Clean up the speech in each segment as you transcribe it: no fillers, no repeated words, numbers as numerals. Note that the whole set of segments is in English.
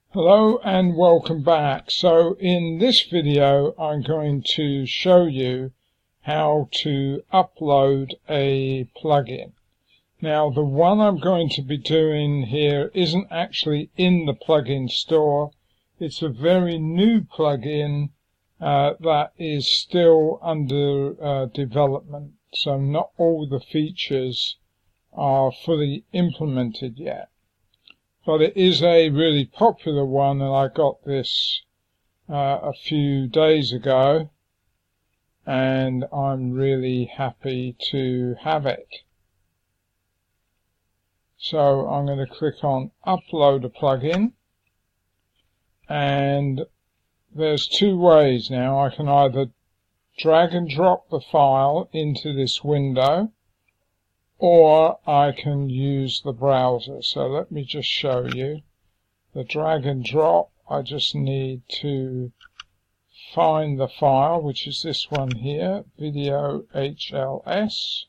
Hello and welcome back. So in this video I'm going to show you how to upload a plugin. Now the one I'm going to be doing here isn't actually in the plugin store. It's a very new plugin that is still under development, so not all the features are fully implemented yet. But it is a really popular one, and I got this a few days ago, and I'm really happy to have it. So I'm going to click on Upload a Plugin, and there's two ways now. I can either drag and drop the file into this window, or I can use the browser. So let me just show you. The drag and drop, I just need to find the file, which is this one here, video HLS.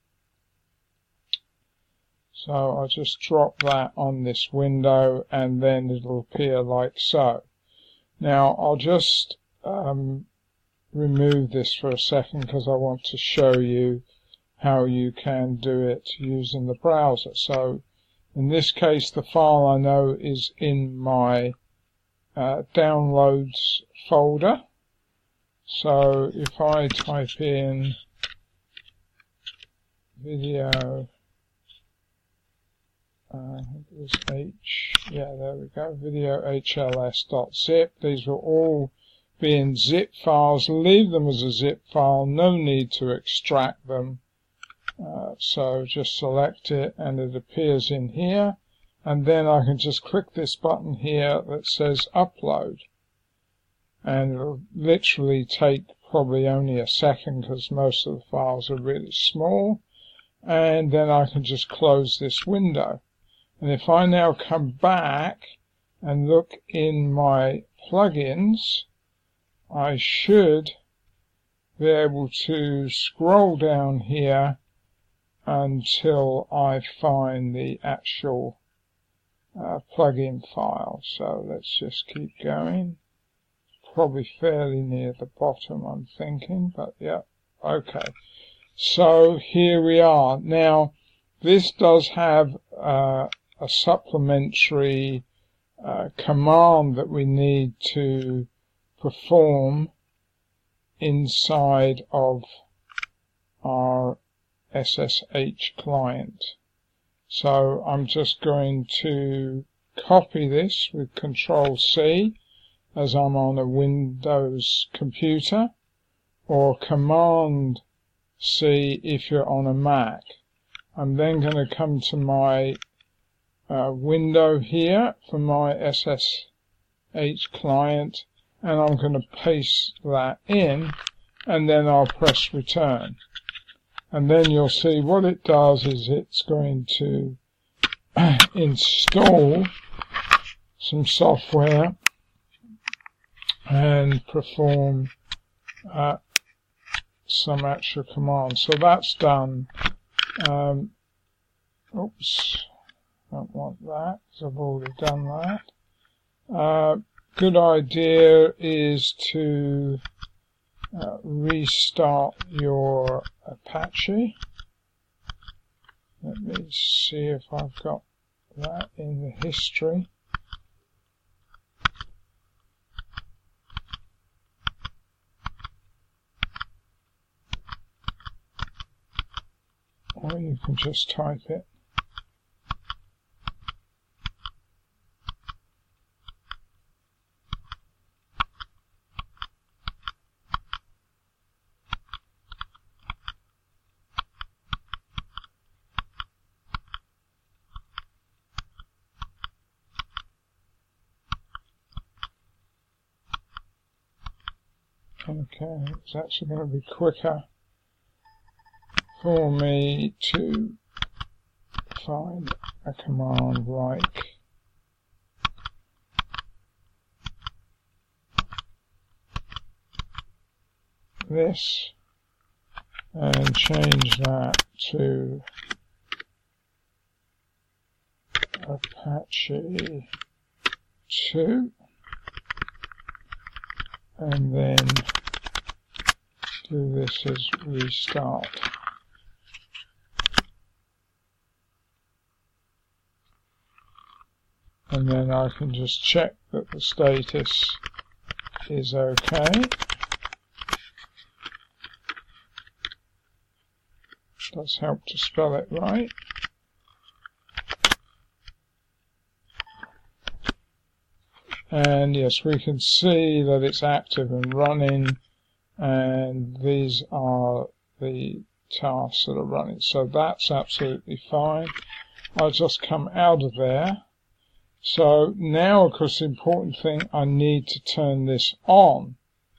So I'll just drop that on this window and then it'll appear like so. Now I'll just remove this for a second because I want to show you how you can do it using the browser. So in this case the file I know is in my downloads folder. So if I type in video video hls.zip, these will all be in zip files. Leave them as a zip file, no need to extract them. So just select it and it appears in here, and then I can just click this button here that says upload, and it'll literally take probably only a second because most of the files are really small, and then I can just close this window. And if I now come back and look in my plugins, I should be able to scroll down here until I find the actual plugin file. So let's just keep going. Probably fairly near the bottom, I'm thinking, but yeah, okay. So here we are. Now this does have a supplementary command that we need to perform inside of our SSH client. So I'm just going to copy this with Control-C as I'm on a Windows computer, or Command-C if you're on a Mac. I'm then going to come to my window here for my SSH client, and I'm going to paste that in, and then I'll press return. And then you'll see what it does is it's going to install some software and perform some actual commands. So that's done. Oops, don't want that because I've already done that. Good idea is to restart your Apache. Let me see if I've got that in the history. Or you can just type it. Okay, it's actually going to be quicker for me to find a command like this and change that to Apache 2, and then do this as restart. And then I can just check that the status is okay. Does help to spell it right. And yes, we can see that it's active and running, and these are the tasks that are running. So that's absolutely fine. I'll just come out of there. So now, of course, the important thing, I need to turn this on.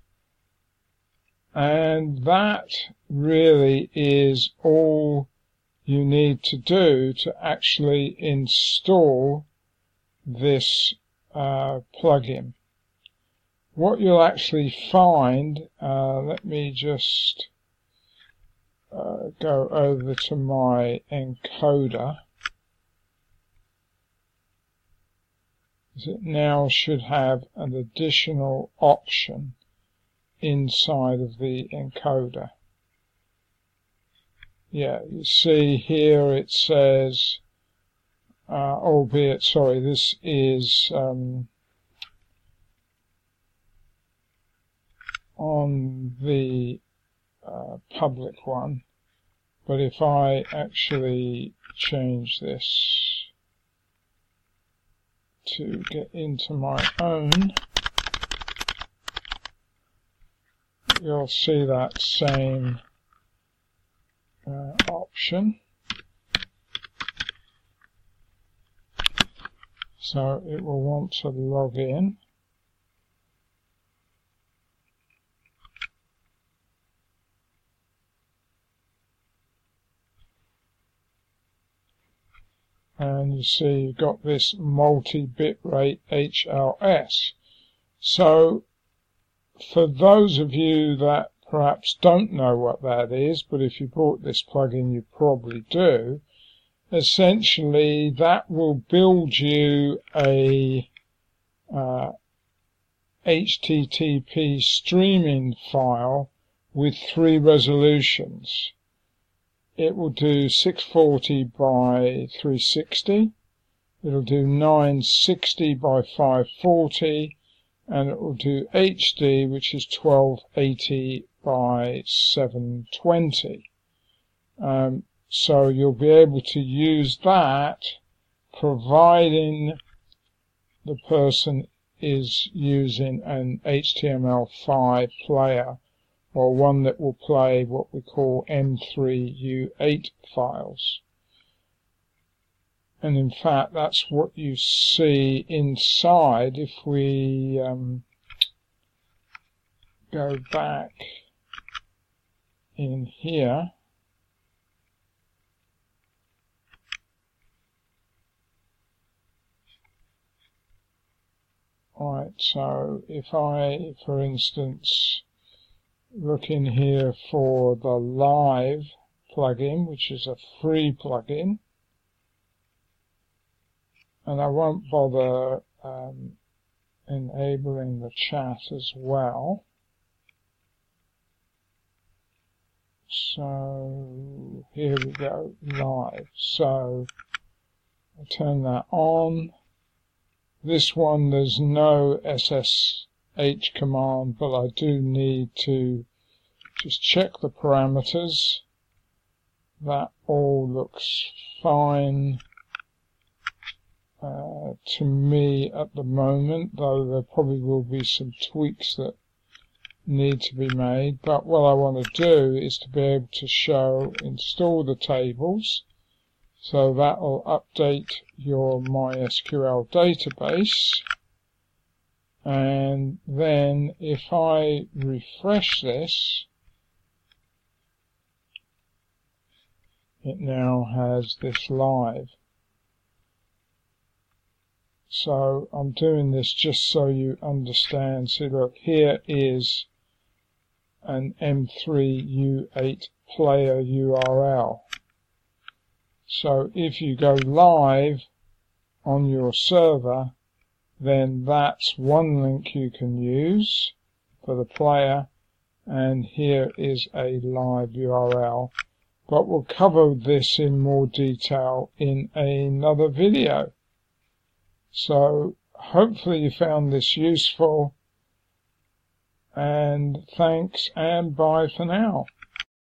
And that really is all you need to do to actually install this plugin. What you'll actually find, let me just go over to my encoder. It now should have an additional option inside of the encoder. Yeah, you see here it says, albeit, sorry, this is on the public one, but if I actually change this to get into my own, you'll see that same option. So it will want to log in. And you see you've got this multi-bitrate HLS. So for those of you that perhaps don't know what that is, but if you bought this plugin you probably do, essentially that will build you a HTTP streaming file with 3 resolutions. It will do 640 by 360, it'll do 960 by 540, and it will do HD, which is 1280 by 720. So you'll be able to use that, providing the person is using an HTML5 player, or one that will play what we call M3U8 files. And in fact, that's what you see inside. If we go back in here, right, so if I, for instance, look in here for the Live plugin, which is a free plugin, and I won't bother enabling the chat as well. So here we go, Live. So I turn that on. This one, there's no SSH command, but I do need to just check the parameters. That all looks fine to me at the moment, though there probably will be some tweaks that need to be made. But what I want to do is to be able to install the tables. So that will update your MySQL database. And then if I refresh this, it now has this live. So I'm doing this just so you understand. See, look, here is an M3U8 player URL. So if you go live on your server, then that's one link you can use for the player, and here is a live URL. But we'll cover this in more detail in another video. So hopefully you found this useful, and thanks and bye for now.